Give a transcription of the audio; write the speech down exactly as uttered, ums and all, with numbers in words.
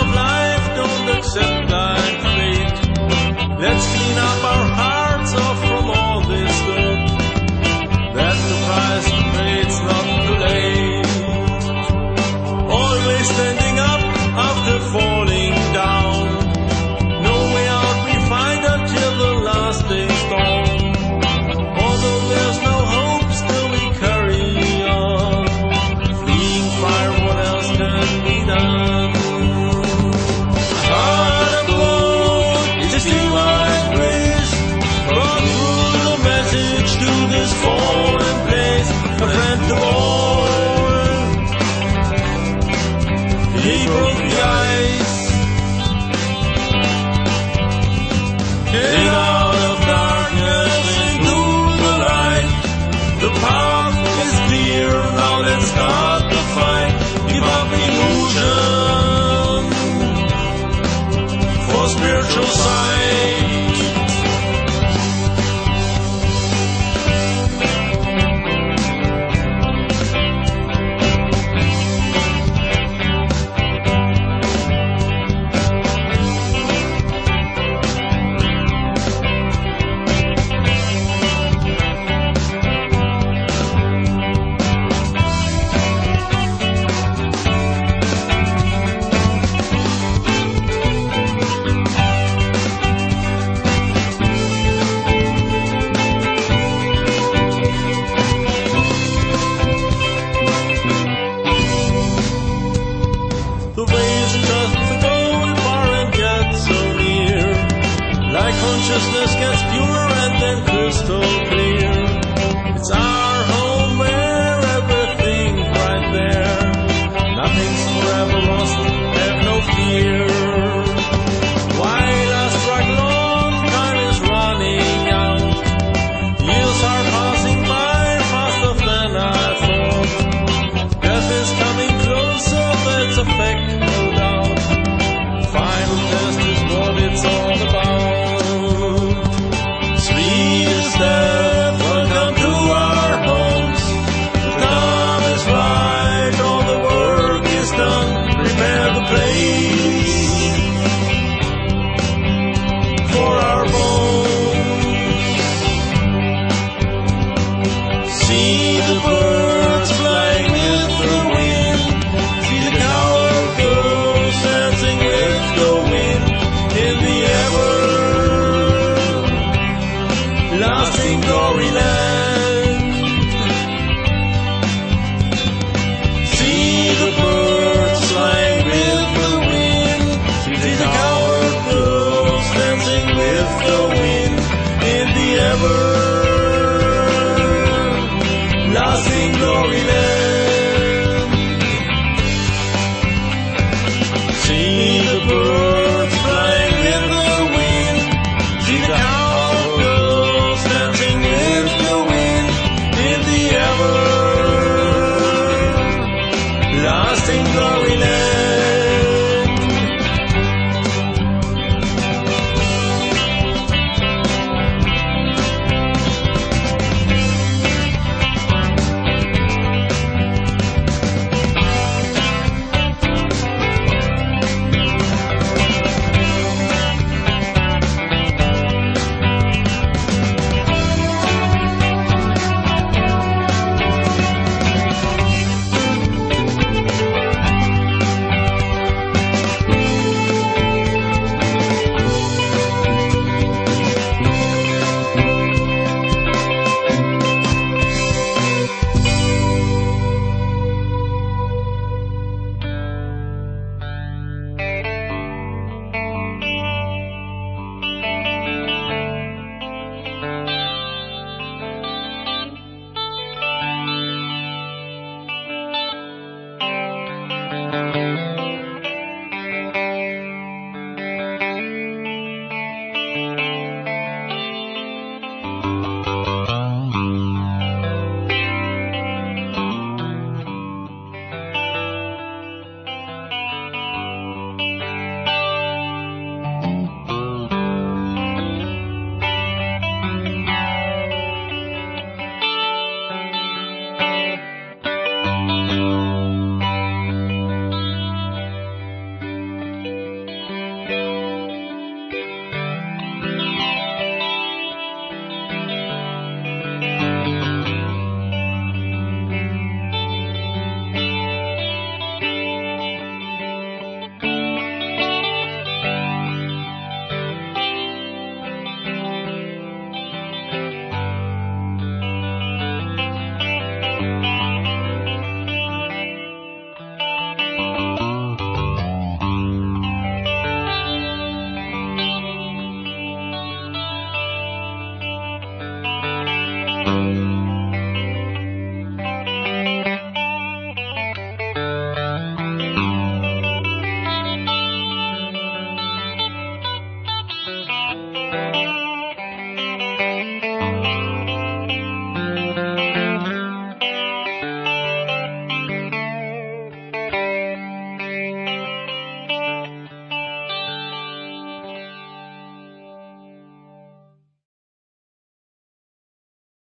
of life don't accept blind fate. Let's clean up our hearts off from all this dirt. That's the price to pay, it's not too late. Always standing up after falling down. No way out we find until the last day's dawn. Although there's no hope, still we carry on. Fleeing fire, what else can be done? Heart of gold is divine grace. Brought through the message to this fallen place. A friend to all. He broke the ice. Came out of darkness into the light. The path is clear, now let's start the fight. Give up illusion for spiritual sight. The way is just to go far and yet so near. Like consciousness gets purer and then crystal clear. It's our home where everything's right there. Nothing's forever lost, have no fear. While I struggle on, time is running out. Years are passing by faster than I thought. Death is coming closer, that's a fact. Final test is what it's all about. Sweetest death, welcome to our homes. The time is right, all the work is done. Prepare the place.